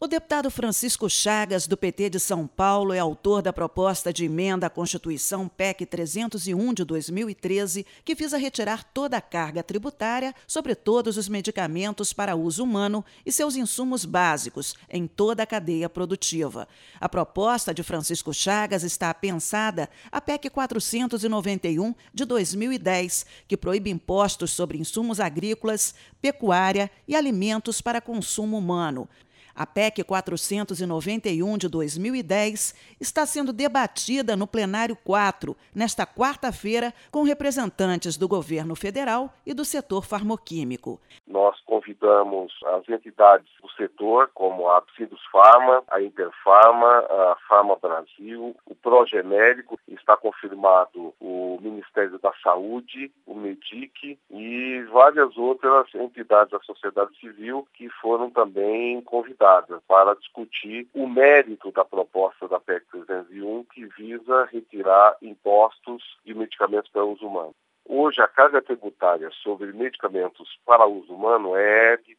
O deputado Francisco Chagas, do PT de São Paulo, é autor da proposta de emenda à Constituição PEC 301 de 2013, que visa retirar toda a carga tributária sobre todos os medicamentos para uso humano e seus insumos básicos em toda a cadeia produtiva. A proposta de Francisco Chagas está pensada a PEC 491 de 2010, que proíbe impostos sobre insumos agrícolas, pecuária e alimentos para consumo humano. A PEC 491 de 2010 está sendo debatida no Plenário 4, nesta quarta-feira, com representantes do governo federal e do setor farmoquímico. Nós convidamos as entidades do setor, como a Sindusfarma, a Interfarma, a Farma Brasil, o Progenérico, está confirmado o Ministério da Saúde, o MEDIC e várias outras entidades da sociedade civil que foram também convidadas para discutir o mérito da proposta da PEC 301, que visa retirar impostos de medicamentos para uso humano. Hoje, a carga tributária sobre medicamentos para uso humano é de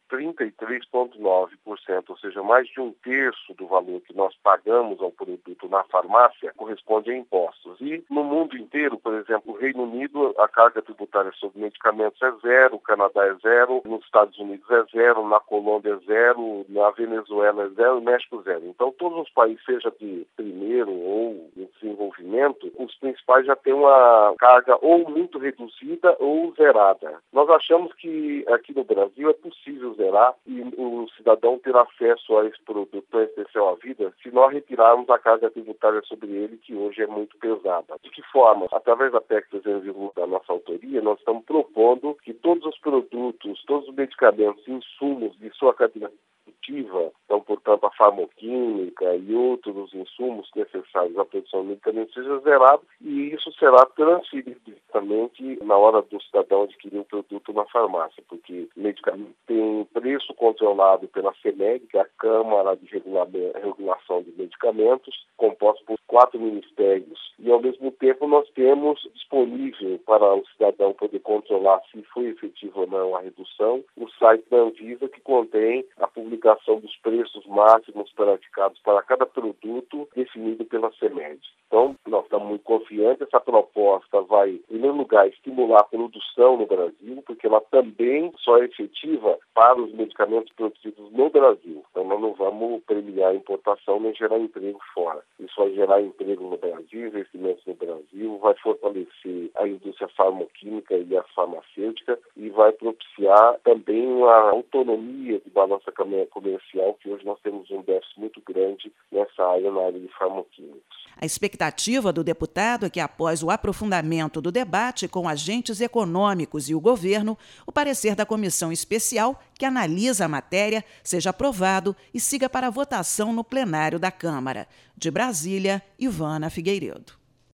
33,9%, ou seja, mais de um terço do valor que nós pagamos ao produto na farmácia corresponde a impostos. E no mundo inteiro, por exemplo, o Reino Unido, a carga tributária sobre medicamentos é zero, o Canadá é zero, nos Estados Unidos é zero, na Colômbia é zero, na Venezuela é zero e no México zero. Então, todos os países, seja de primeiro ou de desenvolvimento, os principais já têm uma carga ou muito reduzida ou zerada. Nós achamos que aqui no Brasil é possível zerar e o cidadão ter acesso a esse produto tão essencial à vida se nós retirarmos a carga tributária sobre ele, que hoje é muito pesada. De que forma? Através da PEC 301 da nossa autoria, nós estamos propondo que todos os produtos, todos os medicamentos e insumos de sua cadeia produtiva, então, portanto, a farmoquímica e outros insumos necessários à produção de medicamentos seja zerado e isso será transferido diretamente na hora do cidadão adquirir um produto na farmácia, porque o medicamento tem preço controlado pela CEMED, que é a Câmara de Regulação de Medicamentos, composta por 4 ministérios. E, ao mesmo tempo, nós temos disponível para o cidadão poder controlar se foi efetivo ou não a redução, o site da Anvisa, que contém a publicação dos preços máximos praticados para cada produto definido pela CEMED. Então, nós estamos muito confiantes. Essa proposta vai, em primeiro lugar, estimular a produção no Brasil, porque ela também só é efetiva para os medicamentos produzidos no Brasil. Então, nós não vamos premiar a importação nem gerar emprego fora. Isso vai gerar emprego no Brasil, investimentos no Brasil, vai fortalecer a indústria farmoquímica e a farmacêutica e vai propiciar também a autonomia de balança comercial, que hoje nós temos um déficit muito grande nessa área, na área de farmoquímicos. A expectativa do deputado é que, após o aprofundamento do debate com agentes econômicos e o governo, o parecer da comissão especial que analisa a matéria seja aprovado e siga para a votação no plenário da Câmara. De Brasília, Ivana Figueiredo.